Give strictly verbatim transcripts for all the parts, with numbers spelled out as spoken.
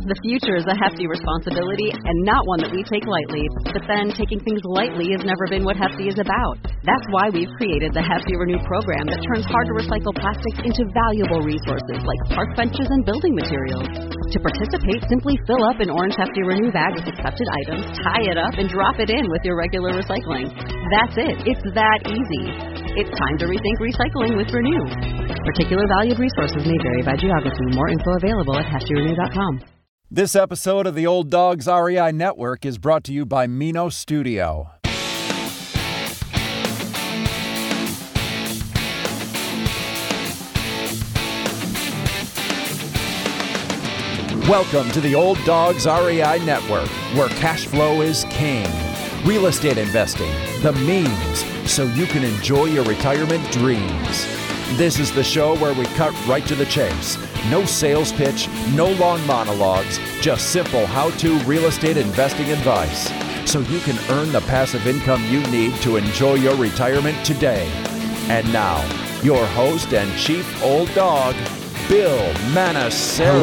The future is a hefty responsibility and not one that we take lightly. But then, taking things lightly has never been what Hefty is about. That's why we've created the Hefty Renew program that turns hard-to-recycle plastics into valuable resources like park benches and building materials. To participate, simply fill up an orange Hefty Renew bag with accepted items, tie it up, and drop it in with your regular recycling. That's it. It's that easy. It's time to rethink recycling with Renew. Particular valued resources may vary by geography. More info available at hefty renew dot com. This episode of the Old Dogs R E I Network is brought to you by Mino Studio. Welcome to the Old Dogs R E I Network, where cash flow is king. Real estate investing, the means, so you can enjoy your retirement dreams. This is the show where we cut right to the chase. No sales pitch, no long monologues, just simple how-to real estate investing advice, so you can earn the passive income you need to enjoy your retirement today. And now, your host and chief old dog, Bill Manassero.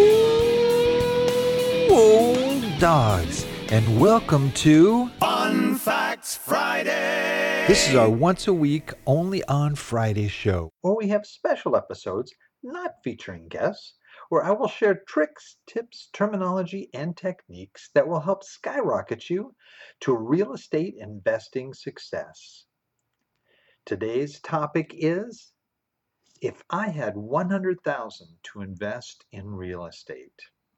Hello, old dogs, and welcome to Fun Facts Friday. This is our once a week, only on Friday show, where we have special episodes not featuring guests, where I will share tricks, tips, terminology, and techniques that will help skyrocket you to real estate investing success. Today's topic is, if I had one hundred thousand dollars to invest in real estate.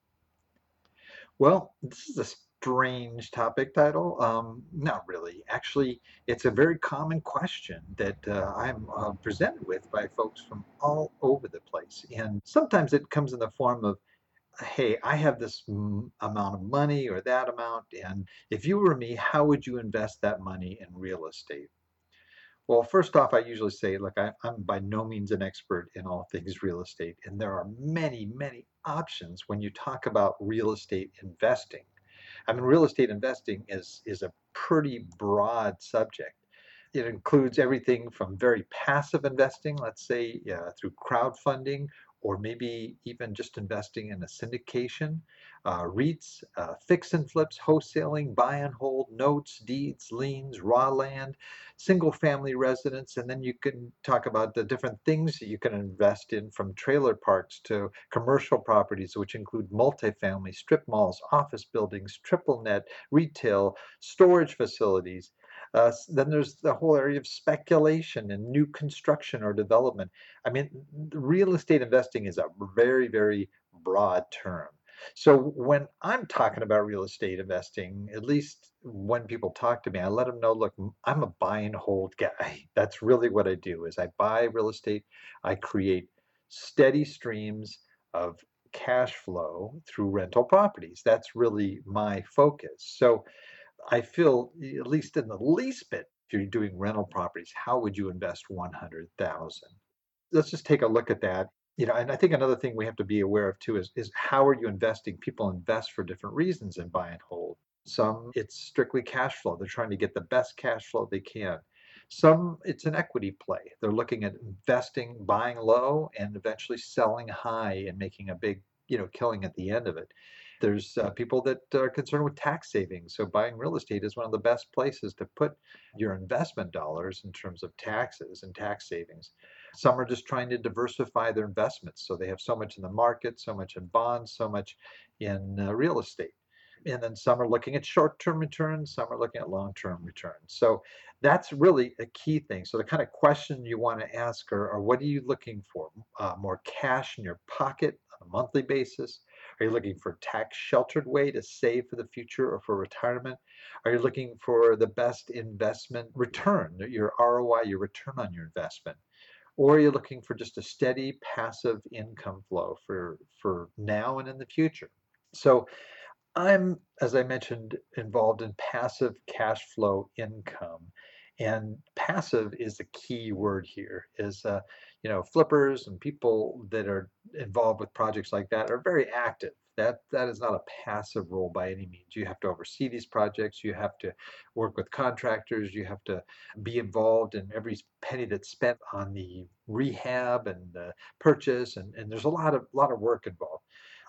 Well, this is a strange topic title. Um, not really. Actually, it's a very common question that uh, I'm uh, presented with by folks from all over the place. And sometimes it comes in the form of, hey, I have this m- amount of money or that amount, and if you were me, how would you invest that money in real estate? Well, first off, I usually say, look, I, I'm by no means an expert in all things real estate, and there are many, many options when you talk about real estate investing. I mean, real estate investing is, is a pretty broad subject. It includes everything from very passive investing, let's say uh, through crowdfunding, or maybe even just investing in a syndication, uh, REITs, uh, fix and flips, wholesaling, buy and hold, notes, deeds, liens, raw land, single family residence, and then you can talk about the different things that you can invest in, from trailer parks to commercial properties, which include multifamily, strip malls, office buildings, triple net, retail, storage facilities. Uh, then there's the whole area of speculation and new construction or development. I mean, real estate investing is a very, very broad term. So when I'm talking about real estate investing, at least when people talk to me, I let them know, look, I'm a buy and hold guy. That's really what I do. Is I buy real estate. I create steady streams of cash flow through rental properties. That's really my focus. So I feel, at least in the least bit, if you're doing rental properties, how would you invest one hundred thousand dollars? Let's just take a look at that. You know, and I think another thing we have to be aware of too is, is how are you investing? People invest for different reasons in buy and hold. Some, it's strictly cash flow. They're trying to get the best cash flow they can. Some, it's an equity play. They're looking at investing, buying low, and eventually selling high and making a big, you know, killing at the end of it. There's uh, people that are concerned with tax savings. So buying real estate is one of the best places to put your investment dollars in terms of taxes and tax savings. Some are just trying to diversify their investments. So they have so much in the market, so much in bonds, so much in uh, real estate. And then some are looking at short-term returns, some are looking at long-term returns. So that's really a key thing. So the kind of question you want to ask are, are what are you looking for? Uh, more cash in your pocket on a monthly basis? Are you looking for a tax-sheltered way to save for the future or for retirement? Are you looking for the best investment return, your R O I, your return on your investment? Or are you looking for just a steady passive income flow for, for now and in the future? So I'm, as I mentioned, involved in passive cash flow income. And passive is the key word here. Is uh, you know, flippers and people that are involved with projects like that are very active. That that is not a passive role by any means. You have to oversee these projects. You have to work with contractors. You have to be involved in every penny that's spent on the rehab and the purchase. And, and there's a lot of lot of work involved.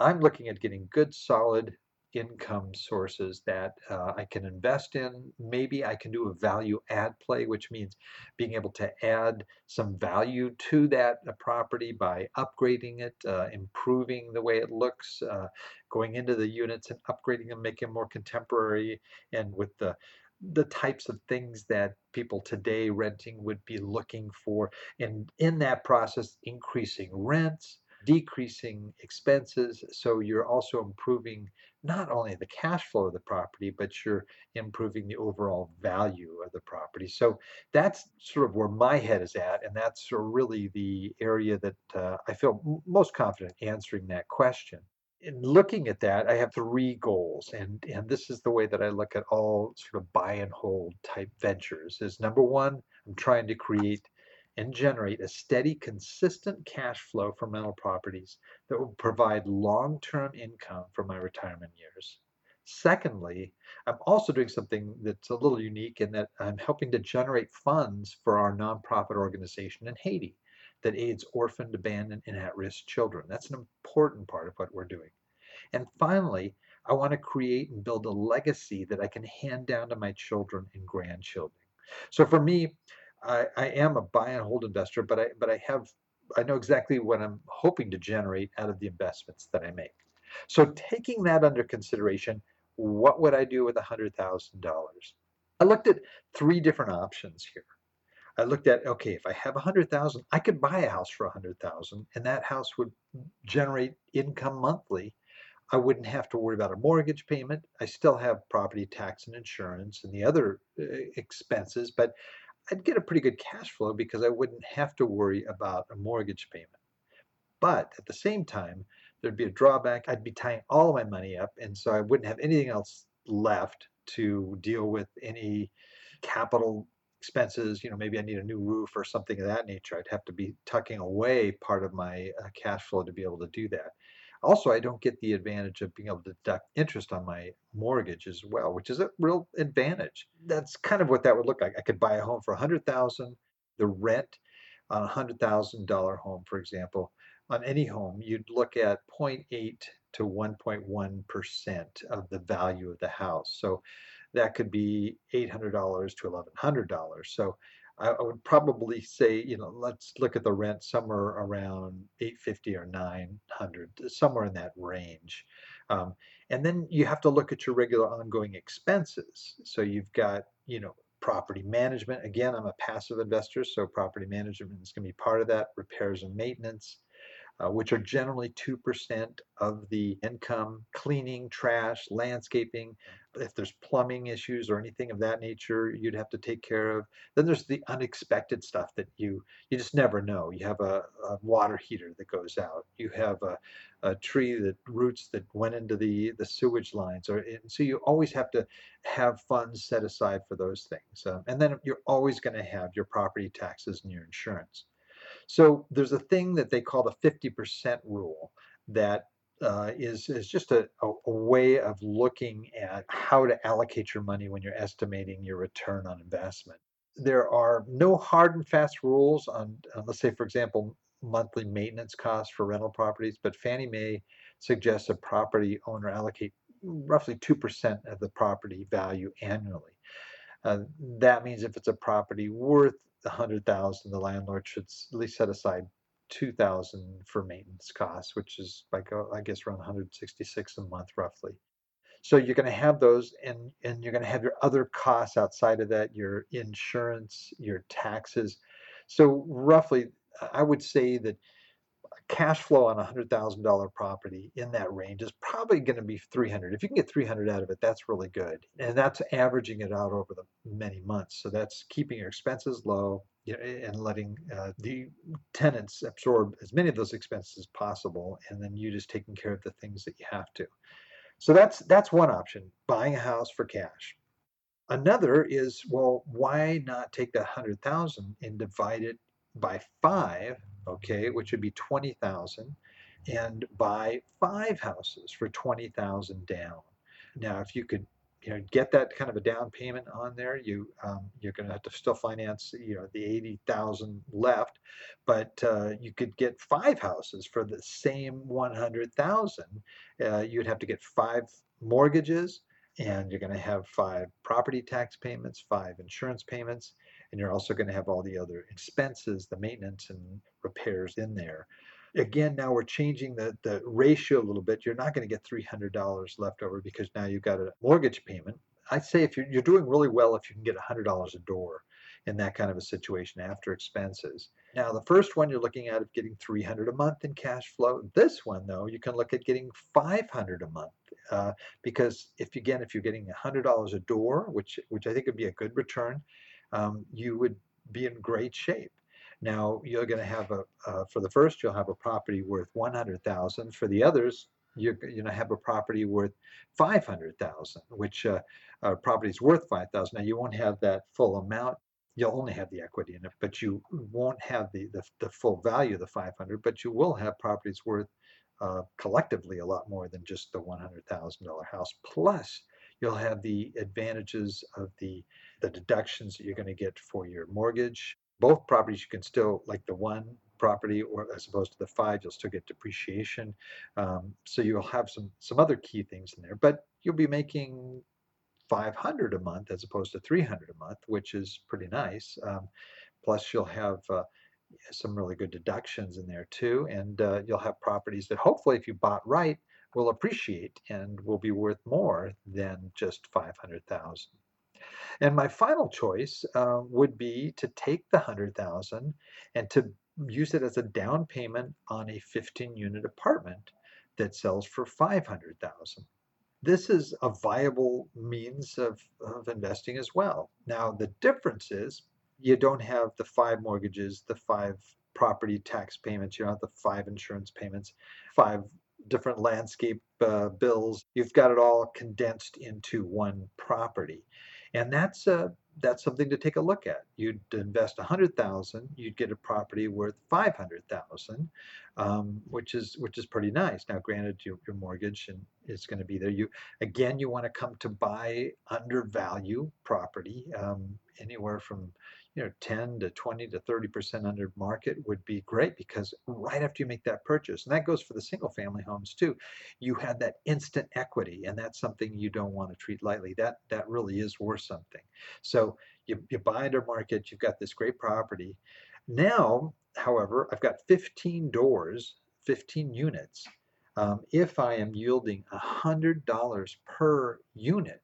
I'm looking at getting good, solid income sources that uh, I can invest in. Maybe I can do a value add play, which means being able to add some value to that uh, property by upgrading it, uh, improving the way it looks, uh, going into the units and upgrading them, making them more contemporary, and with the the types of things that people today renting would be looking for. And in that process, increasing rents, decreasing expenses. So you're also improving not only the cash flow of the property, but you're improving the overall value of the property. So that's sort of where my head is at. And that's sort of really the area that uh, I feel m- most confident answering that question. In looking at that, I have three goals, and and this is the way that I look at all sort of buy and hold type ventures. Is number one, I'm trying to create and generate a steady, consistent cash flow from rental properties that will provide long-term income for my retirement years. Secondly, I'm also doing something that's a little unique in that I'm helping to generate funds for our nonprofit organization in Haiti that aids orphaned, abandoned, and at-risk children. That's an important part of what we're doing. And finally, I want to create and build a legacy that I can hand down to my children and grandchildren. So for me, I, I am a buy and hold investor, but I but I have I know exactly what I'm hoping to generate out of the investments that I make. So taking that under consideration, what would I do with one hundred thousand dollars? I looked at three different options here. I looked at, okay, if I have one hundred thousand, I could buy a house for one hundred thousand and that house would generate income monthly. I wouldn't have to worry about a mortgage payment. I still have property tax and insurance and the other uh, expenses, but I'd get a pretty good cash flow because I wouldn't have to worry about a mortgage payment. But at the same time, there'd be a drawback. I'd be tying all of my money up, and so I wouldn't have anything else left to deal with any capital expenses. You know, maybe I need a new roof or something of that nature. I'd have to be tucking away part of my uh, cash flow to be able to do that. Also, I don't get the advantage of being able to deduct interest on my mortgage as well, which is a real advantage. That's kind of what that would look like. I could buy a home for one hundred thousand dollars. The rent on a one hundred thousand dollars home, for example, on any home, you'd look at zero point eight to one point one percent of the value of the house. So that could be eight hundred dollars to eleven hundred dollars. So I, I would probably say, you know, let's look at the rent somewhere around eight fifty or nine hundred, somewhere in that range. Um, and then you have to look at your regular ongoing expenses. So you've got, you know, property management. Again, I'm a passive investor, so property management is going to be part of that, repairs and maintenance, uh, which are generally two percent of the income, cleaning, trash, landscaping. If there's plumbing issues or anything of that nature, you'd have to take care of. Then there's the unexpected stuff that you you just never know. You have a, a water heater that goes out. You have a, a tree that roots that went into the the sewage lines, or and so you always have to have funds set aside for those things. Um, and then you're always going to have your property taxes and your insurance. So there's a thing that they call the fifty percent rule that uh, is is just a, a, a way of looking at how to allocate your money when you're estimating your return on investment. There are no hard and fast rules on, uh, let's say, for example, monthly maintenance costs for rental properties, but Fannie Mae suggests a property owner allocate roughly two percent of the property value annually. Uh, that means if it's a property worth a hundred thousand, the landlord should at least set aside two thousand for maintenance costs, which is like uh, I guess around one hundred sixty-six a month roughly. So you're going to have those, and and you're going to have your other costs outside of that, your insurance, your taxes. So roughly, I would say that cash flow on a hundred thousand dollar property in that range is probably going to be three hundred. If you can get three hundred out of it, that's really good, and that's averaging it out over the many months. So that's keeping your expenses low, you know, and letting uh, the tenants absorb as many of those expenses as possible, and then you just taking care of the things that you have to. So that's that's one option: buying a house for cash. Another is, well, why not take that hundred thousand and divide it by five, okay, which would be twenty thousand, and buy five houses for twenty thousand down. Now, if you could you know, get that kind of a down payment on there. You um, you're going to have to still finance, you know, the eighty thousand left, but uh, you could get five houses for the same one hundred thousand. Uh, you'd have to get five mortgages, and you're going to have five property tax payments, five insurance payments, and you're also going to have all the other expenses, the maintenance and repairs in there. Again, now we're changing the, the ratio a little bit. You're not going to get three hundred dollars left over because now you've got a mortgage payment. I'd say if you're, you're doing really well if you can get one hundred dollars a door in that kind of a situation after expenses. Now, the first one you're looking at of getting three hundred dollars a month in cash flow. This one, though, you can look at getting five hundred dollars a month uh, because if, again, if you're getting one hundred dollars a door, which, which I think would be a good return, um, you would be in great shape. Now, you're going to have a, uh, for the first, you'll have a property worth one hundred thousand dollars. For the others, you're going to have a property worth five hundred thousand dollars, which uh, uh, property is worth five thousand dollars. Now, you won't have that full amount. You'll only have the equity in it, but you won't have the, the, the full value of the five hundred, but you will have properties worth uh, collectively a lot more than just the one hundred thousand dollars house. Plus, you'll have the advantages of the, the deductions that you're going to get for your mortgage. Both properties you can still, like the one property or as opposed to the five, you'll still get depreciation. Um, so you'll have some some other key things in there, but you'll be making five hundred dollars a month as opposed to three hundred dollars a month, which is pretty nice. Um, plus you'll have uh, some really good deductions in there too, and uh, you'll have properties that hopefully if you bought right will appreciate and will be worth more than just five hundred thousand dollars. And my final choice uh, would be to take the one hundred thousand dollars and to use it as a down payment on a fifteen unit apartment that sells for five hundred thousand dollars. This is a viable means of, of investing as well. Now, the difference is you don't have the five mortgages, the five property tax payments, you don't have the five insurance payments, five different landscape uh, bills. You've got it all condensed into one property. And that's uh, that's something to take a look at. You'd invest one hundred thousand dollars, you'd get a property worth five hundred thousand dollars, um, which is which is pretty nice. Now, granted, your, your mortgage and is going to be there. You again, you want to come to buy undervalue property, um, anywhere from you know ten to twenty to thirty percent under market would be great, because right after you make that purchase, and that goes for the single family homes too, you have that instant equity, and that's something you don't want to treat lightly. That that really is worth something. So you, you buy under market, you've got this great property. Now, however, I've got fifteen doors, fifteen units. Um, if I am yielding one hundred dollars per unit,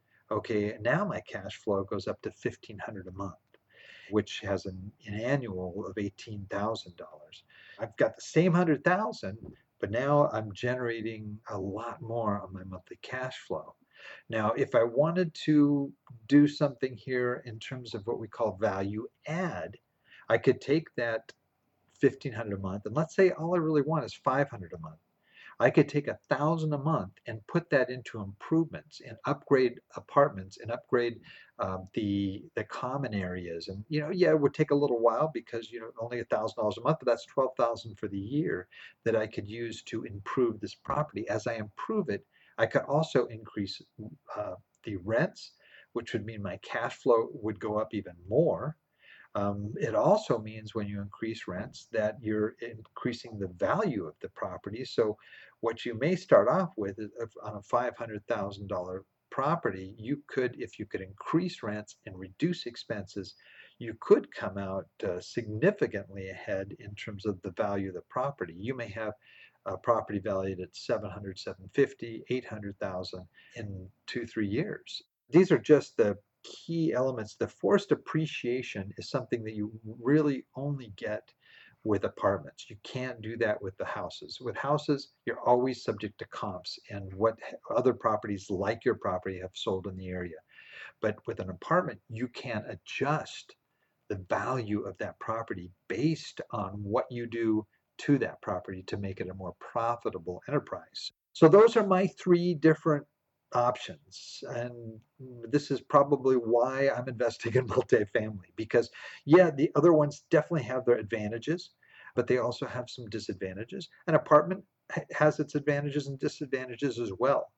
okay, now my cash flow goes up to fifteen hundred dollars a month, which has an, an annual of eighteen thousand dollars. I've got the same one hundred thousand dollars, but now I'm generating a lot more on my monthly cash flow. Now, if I wanted to do something here in terms of what we call value add, I could take that fifteen hundred dollars a month, and let's say all I really want is five hundred dollars a month. I could take a thousand a month and put that into improvements and upgrade apartments and upgrade um, the the common areas. And you know, yeah, it would take a little while because you know only a thousand dollars a month, but that's twelve thousand for the year that I could use to improve this property. As I improve it, I could also increase uh, the rents, which would mean my cash flow would go up even more. Um, it also means when you increase rents that you're increasing the value of the property. So what you may start off with is on a five hundred thousand dollars property, you could, if you could increase rents and reduce expenses, you could come out uh, significantly ahead in terms of the value of the property. You may have a property valued at seven hundred, seven fifty, eight hundred thousand in two, three years. These are just the key elements. The forced appreciation is something that you really only get with apartments. You can't do that with the houses. With houses, you're always subject to comps and what other properties like your property have sold in the area. But with an apartment, you can adjust the value of that property based on what you do to that property to make it a more profitable enterprise. So those are my three different options, and this is probably why I'm investing in multifamily, because yeah, the other ones definitely have their advantages, but they also have some disadvantages. An apartment has its advantages and disadvantages as well,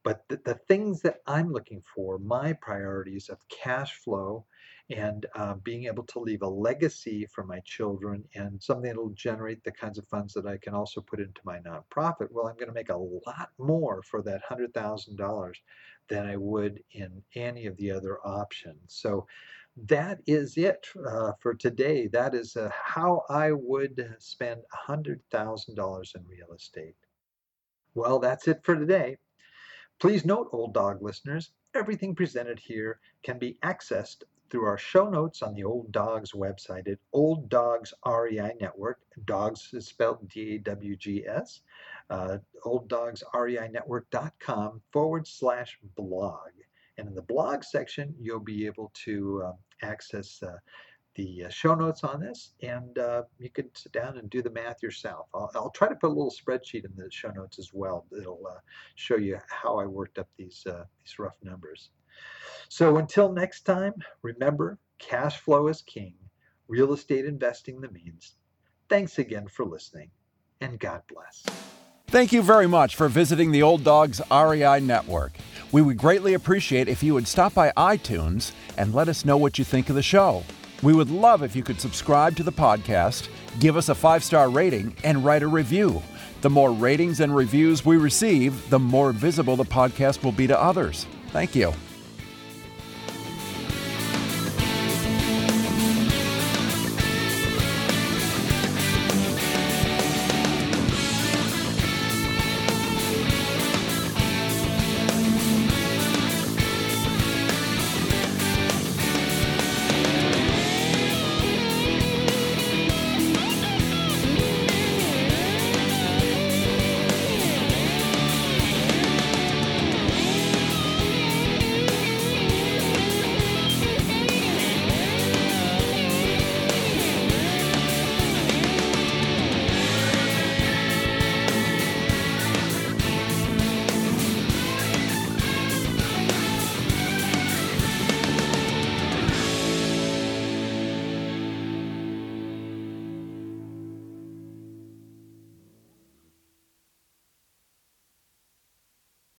But the, the things that I'm looking for, my priorities of cash flow and uh, being able to leave a legacy for my children and something that will generate the kinds of funds that I can also put into my nonprofit, well, I'm going to make a lot more for that one hundred thousand dollars than I would in any of the other options. So that is it uh, for today. That is uh, how I would spend one hundred thousand dollars in real estate. Well, that's it for today. Please note, Old Dog listeners, everything presented here can be accessed through our show notes on the Old Dogs website at Old Dogs R E I Network. Dogs is spelled D A W G S. Uh, old dogs R E I network dot com forward slash blog. And in the blog section, you'll be able to uh, access uh, the uh, show notes on this, and uh, you can sit down and do the math yourself. I'll, I'll try to put a little spreadsheet in the show notes as well. It'll uh, show you how I worked up these uh, these rough numbers. So until next time, remember, cash flow is king, real estate investing the means. Thanks again for listening, and God bless. Thank you very much for visiting the Old Dogs R E I Network. We would greatly appreciate if you would stop by iTunes and let us know what you think of the show. We would love if you could subscribe to the podcast, give us a five-star rating, and write a review. The more ratings and reviews we receive, the more visible the podcast will be to others. Thank you.